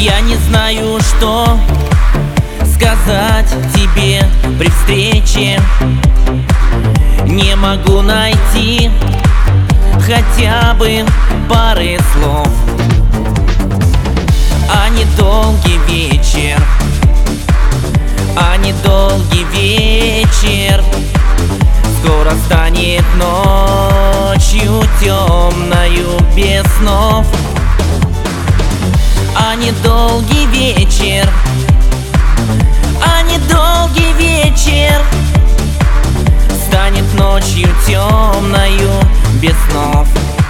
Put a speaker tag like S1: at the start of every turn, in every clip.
S1: Я не знаю, что сказать тебе при встрече. Не могу найти хотя бы пары слов. А недолгий вечер, а недолгий вечер скоро станет ночью темною без снов. А недолгий вечер, а недолгий вечер станет ночью темною без снов.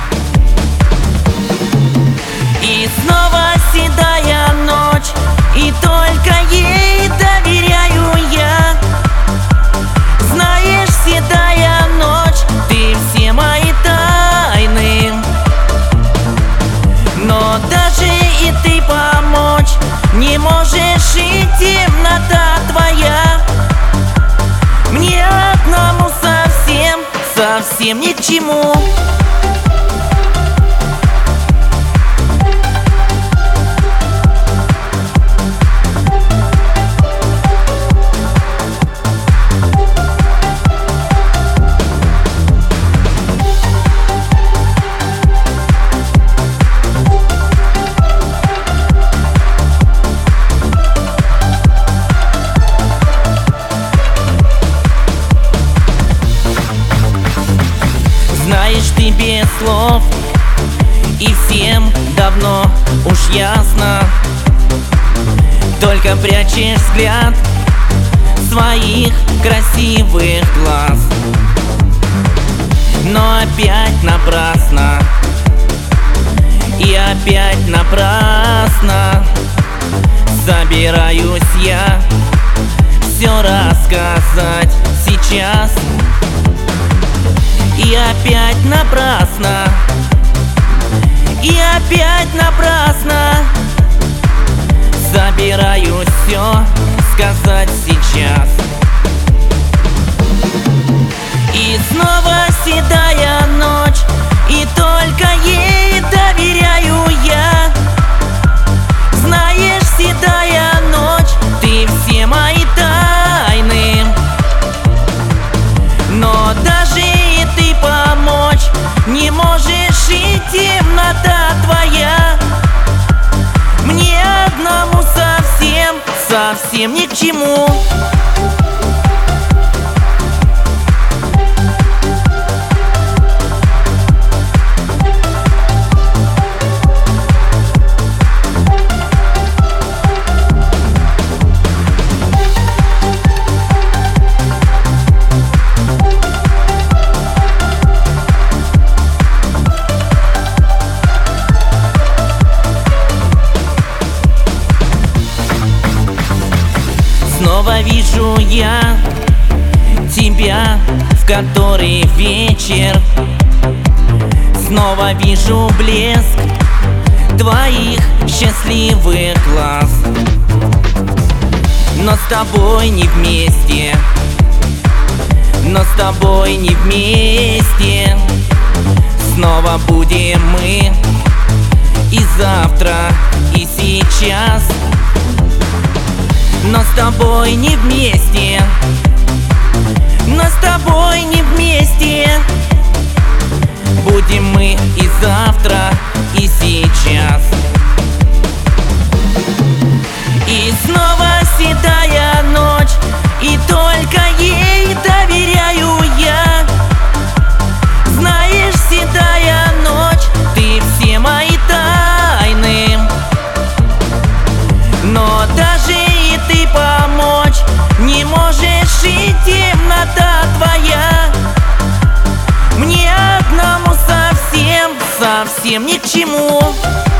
S1: И снова седая ночь, и только ей доверяю я. Знаешь, седая ночь, ты все мои тайны. Но даже и ты помочь не можешь, и темнота твоя мне одному совсем, совсем ни к чему. Знаешь, ты без слов, и всем давно уж ясно. Только прячешь взгляд своих красивых глаз. Но опять напрасно, и опять напрасно собираюсь я все рассказать сейчас. И опять напрасно, и опять напрасно собираюсь все сказать сейчас. И снова седая ночь, и только ей доверяю я. Знаешь, седая ночь, ты все мои тайны. Но даже и ты помочь не можешь, и темнота твоя мне одному совсем, совсем ни к чему. Снова вижу я тебя в который вечер. Снова вижу блеск твоих счастливых глаз. Но с тобой не вместе, но с тобой не вместе. Снова будем мы и завтра, и сейчас. Но с тобой не вместе, но с тобой не вместе. Будем мы и завтра, и сейчас. И снова седая ночь, и только ей доверяю я. Знаешь, седая ночь, ты все мои тайны. Но даже и ты помочь не можешь, и темнота твоя мне одному совсем, совсем ни к чему.